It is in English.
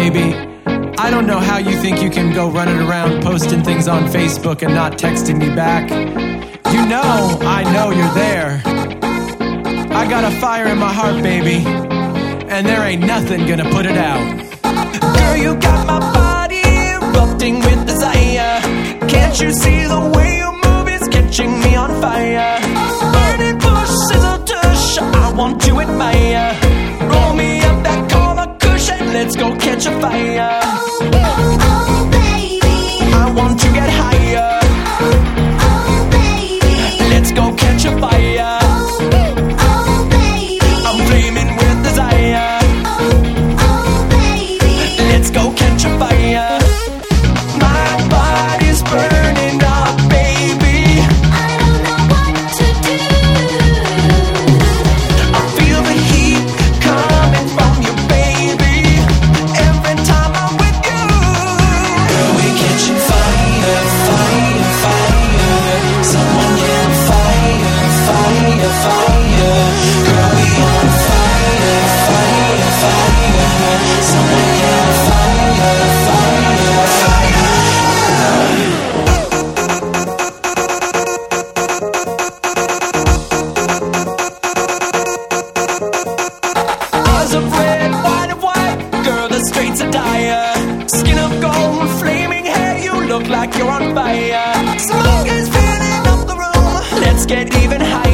baby. I don't know how you think you can go running around posting things on Facebook and not texting me back. You know, I know you're there. I got a fire in my heart, baby, and there ain't nothing gonna put it out. Girl, you got my body erupting with desire. Can't you see the way you move is catching me on fire? Burning bush, sizzle tush, I want to admire. Roll me up that corner cushion, let's go catch a fire. Oh, baby, I want to get higher. oh, baby, Let's go catch a fire. oh, baby, I'm flaming with desire. oh, baby. Let's go catch a fire. My body's burning up, baby. I don't know what to do. I feel the heat coming from you, baby. Every time I'm with you. Girl, we catching fire, fire, fire. Someone yell fire, fire, fire. Girl, we on fire, fire, fire. Someone yell fire, fire, fire. Eyes of red, white of white. Girl, the streets are dire. Skin of gold, flaming hair. You look like you're on fire. Smoke is filling up the room. Let's get even higher.